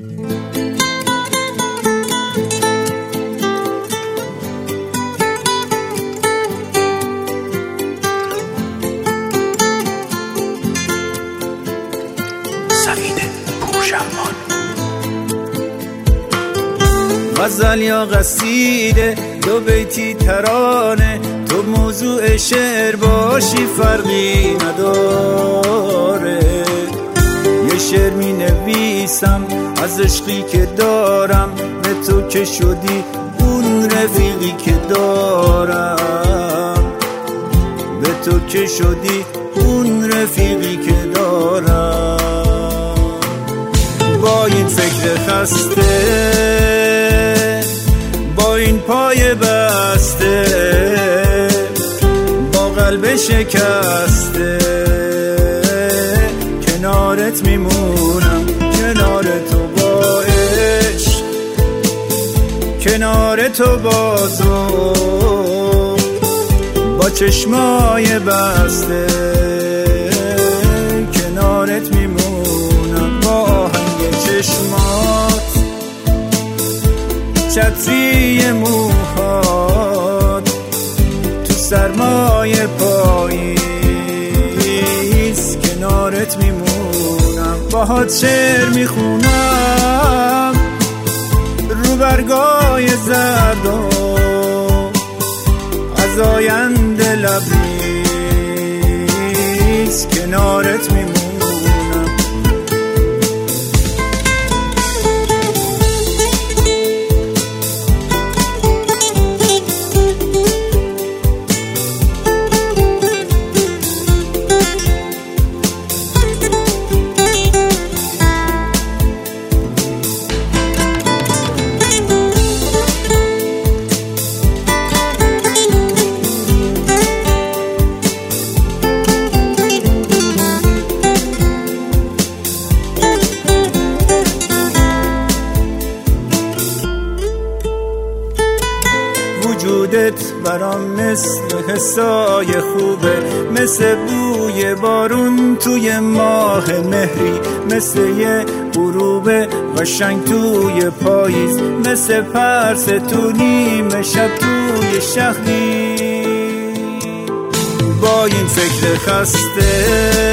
غزل یا قصیده، دو بیتی ترانه، تو موضوع شعر باشی فرقی نداره. یه شعر می نویسم از عشقی که دارم، به تو که شدی اون رفیقی که دارم، به تو که شدی اون رفیقی که دارم. با این فکر خسته، با این پای بسته، با قلب شکسته، کنارت میمونم، کنار تو با عشق، کنار تو بازو، با چشمای بسته، کنارت میمونم، با آهنگ چشمات، چتری موهات، تو سرمای پاییز کنارت میمونم. باهات شعر میخونم رو برگای زرد و از آینده لبریز کنارت میمونم. وجودت برام مثل حسای خوبه، مثل بوی بارون توی ماه مهری، مثل یه غروب قشنگ توی پاییز، مثل پرس تو نیم شب توی شهری. با این فکر خسته،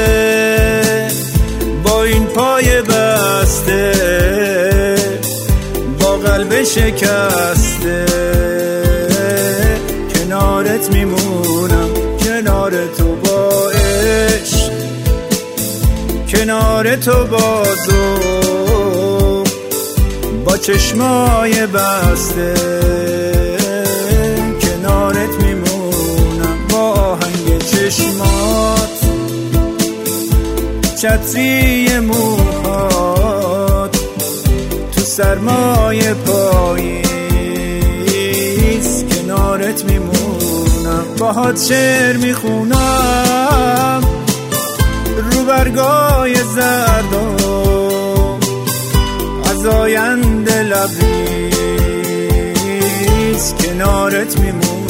با این پای بسته، با قلب شکسته، کنارت میمونم، کنار تو با عشق، کنار تو بازو، با چشمای بسته، کنارت میمونم، با آهنگ چشمات، چتری موهات، تو سرمای پاییز کنارت میمونم. باهات شعر میخونم رو برگای زرد و از آینده لبریز کنارت میمونم.